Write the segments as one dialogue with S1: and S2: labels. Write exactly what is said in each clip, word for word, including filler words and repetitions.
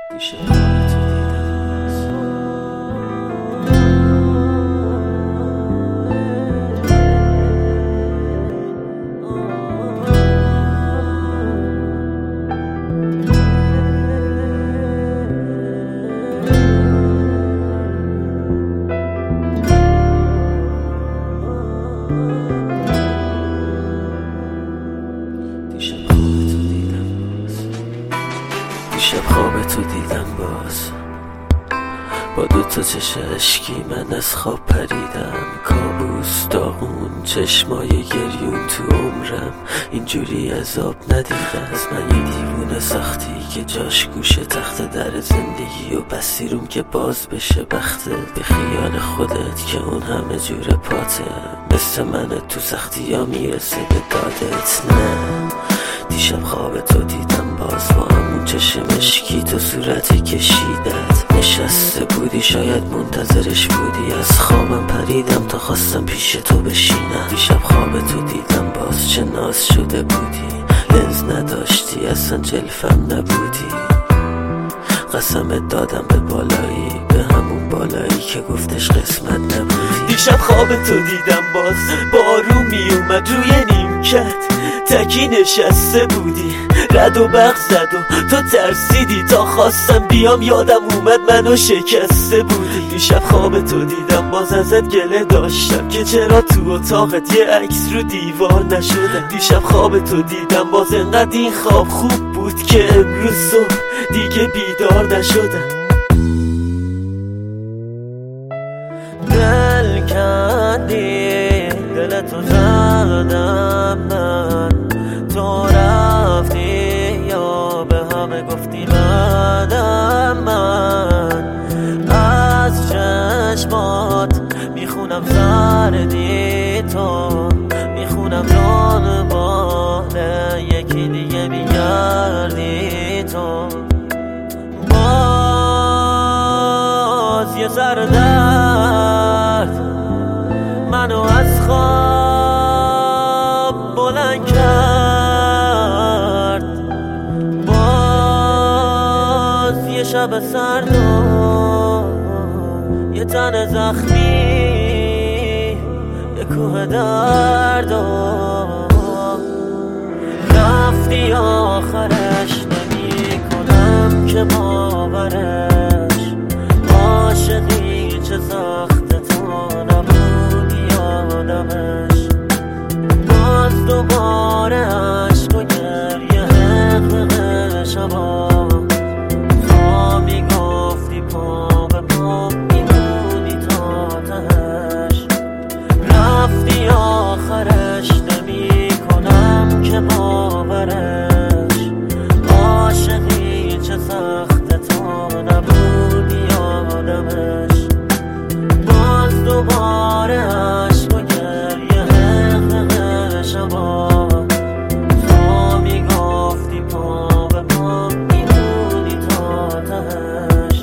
S1: دیشب خواب تو دیدم باز با دوتا چش اشکی من از خواب پریدم. کابوس داغون چشمای گریون تو عمرم اینجوری عذاب ندیده از من. یه دیوونه سختی که جاش گوشه تخت در زندگی و بسیروم که باز بشه بختت به خیال خودت که اون همه جور پاته. مثل من تو سختی ها میرسه به دادت. نه دیشب خواب تو دیدم باز با همون چشم اشکی تو صورت کشیدت نشسته بودی، شاید منتظرش بودی. از خوابم پریدم تا خواستم پیش تو بشینم. دیشب خواب تو دیدم باز چه ناز شده بودی، لنز نداشتی اصلا جلفم نبودی. قسمت دادم به بالایی، به همون بالایی که گفتش قسمت نبودی.
S2: دیشب خواب تو دیدم باز بارون می اومد روی نیمکت تکی نشسته بودی، رد و برق زد و تو ترسیدی تا خواستم بیام یادم اومد منو شکسته بودی. دیشب خواب تو دیدم باز ازت گله داشتم که چرا تو اتاقت یه عکس رو دیوار نشده. دیشب خواب تو دیدم باز انقدر این خواب خوب بود که امروز صبح دیگه بیدار نشدم.
S1: دل کندی دلتو زدم من، تو رفتی یا به همه گفتی بعدم. من از چشمات میخونم زردی تو، میخونم جان باله یکی دیگه میگردی تو. باز یه سر درد منو از خواب بلند کرد. باز یه شب سرد و یه تن زخمی، یه کوه درد و رفتی آخرش نمی کنم که باورش. عاشقی چه سخت تو نبودی آدمش. باز دوباره عشق و گریه حقق شبا، تا میگفتی پا به پا میمونی تا تهش. رفتی آخرش نمی کنم که باورش. عاشقی چه سخت تو نبودی آدمش. باز دوباره عشق و گریه حقق شبا، تا میگفتی پا به پا میمونی تا تهش.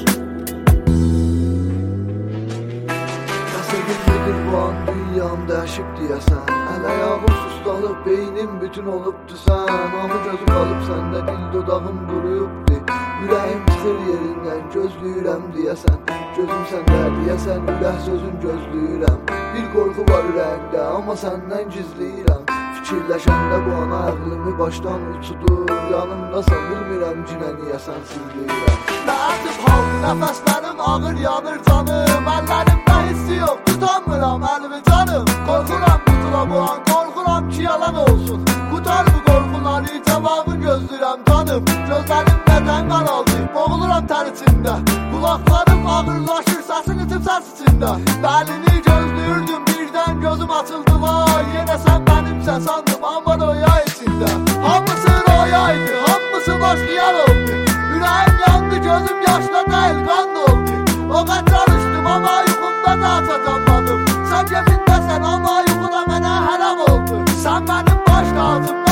S3: Nasıl gitmedir bu an dünyam değişip diyesen. El ayağım sustalıp beynim bütün oluptu sen. Amı gözüm alıp sende dil dodağım kuruyuptu. Yüreğim çıxır yerinden gözlüyürəm diyesen. Gözüm sende diyesen ürək sözün gözlüyürəm. Bir korku var ürəyimdə ama senden gizliyirəm. Fikirləşəndə bu ana əqlimi başdan uçudur. Yanımdasan bilmirəm cinə niyə sənsiz deyirəm. Nəətib haldı nəfəslərim ağır yanır canım. Əllərimdə hissi yox tutamıram əlimi canım. Korkuram qutula bu an korkuram ki yalan olsun. Qutar bu korkuları cevabı gözlürəm canım. Gözlərim nədən qaraldı boğuluram tər içində. Kulaklarım ağırlaşır səsin itib səs içində. Bəlini gözlüyürdüm birdən gözüm açıldı vay. Yenə sən mənimsən sandım amma röya içində. Hamısı röyaydı, hamısı boş xiyal oldu. Ürəyim yandı, gözüm yaşla deyil qan doldu. O qədər çalışdım amma yuxumda da çatanmadım. Sən kefindəsən amma yuxuda mənə hərəm oldu. Sən mənim baş tacım.